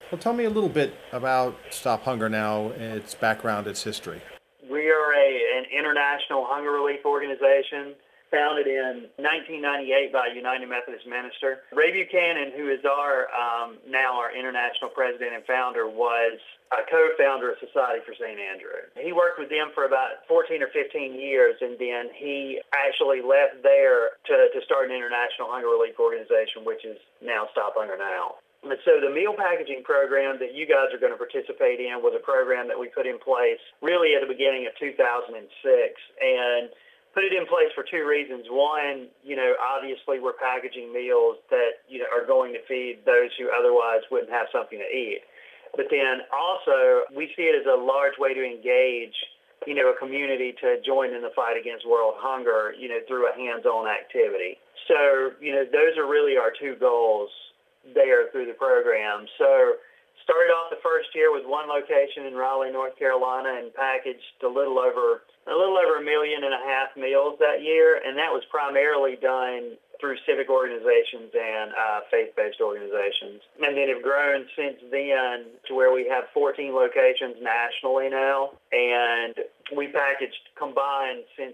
Well, tell me a little bit about Stop Hunger Now, its background, its history. We are an international hunger relief organization founded in 1998 by a United Methodist minister. Ray Buchanan, who is now our international president and founder, was a co-founder of Society for St. Andrew. He worked with them for about 14 or 15 years, and then he actually left there to start an international hunger relief organization, which is now Stop Hunger Now. And so the meal packaging program that you guys are going to participate in was a program that we put in place really at the beginning of 2006, and put it in place for two reasons. One, obviously we're packaging meals that, are going to feed those who otherwise wouldn't have something to eat. But then also we see it as a large way to engage, a community to join in the fight against world hunger, through a hands-on activity. So, those are really our two goals there through the program. So started off the first year with one location in Raleigh, North Carolina, and packaged a little over 1.5 million meals that year, and that was primarily done through civic organizations and faith-based organizations. And then have grown since then to where we have 14 locations nationally now, and we packaged combined since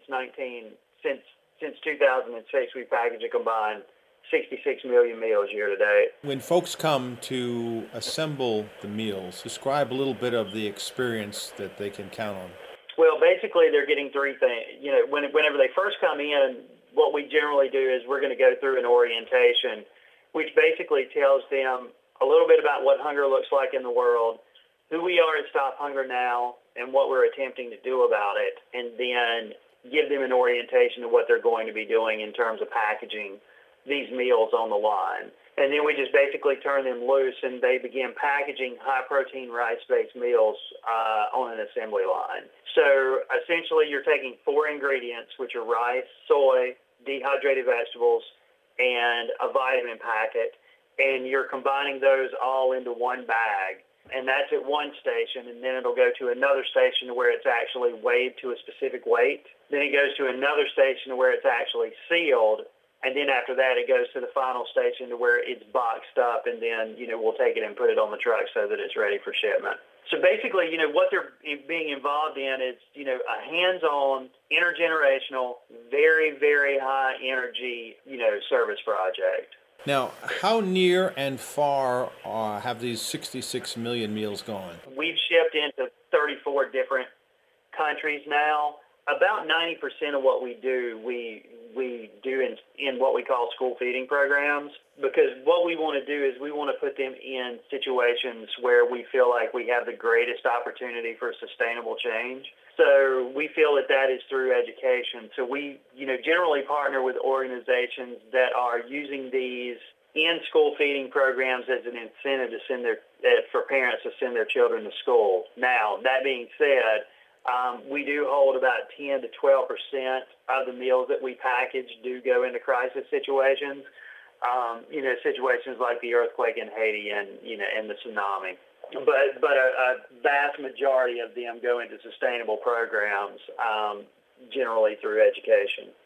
2006, we packaged a combined 66 million meals year to date. When folks come to assemble the meals, describe a little bit of the experience that they can count on. Well, basically, they're getting three things. Whenever they first come in, what we generally do is we're going to go through an orientation, which basically tells them a little bit about what hunger looks like in the world, who we are at Stop Hunger Now, and what we're attempting to do about it, and then give them an orientation of what they're going to be doing in terms of packaging these meals on the line. And then we just basically turn them loose, and they begin packaging high-protein rice-based meals on an assembly line. So essentially you're taking four ingredients, which are rice, soy, dehydrated vegetables, and a vitamin packet, and you're combining those all into one bag. And that's at one station, and then it'll go to another station where it's actually weighed to a specific weight. Then it goes to another station where it's actually sealed. And then after that, it goes to the final station to where it's boxed up, and then, we'll take it and put it on the truck so that it's ready for shipment. So basically, what they're being involved in is, a hands-on, intergenerational, very, very high energy, service project. Now, how near and far have these 66 million meals gone? We've shipped into 34 different countries now. About 90% of what we do, we do in what we call school feeding programs, because what we want to do is we want to put them in situations where we feel like we have the greatest opportunity for sustainable change. So we feel that is through education. So we, generally partner with organizations that are using these in school feeding programs as an incentive to for parents to send their children to school. Now, that being said, we do hold about 10 to 12% of the meals that we package do go into crisis situations, situations like the earthquake in Haiti and the tsunami. But a vast majority of them go into sustainable programs, generally through education.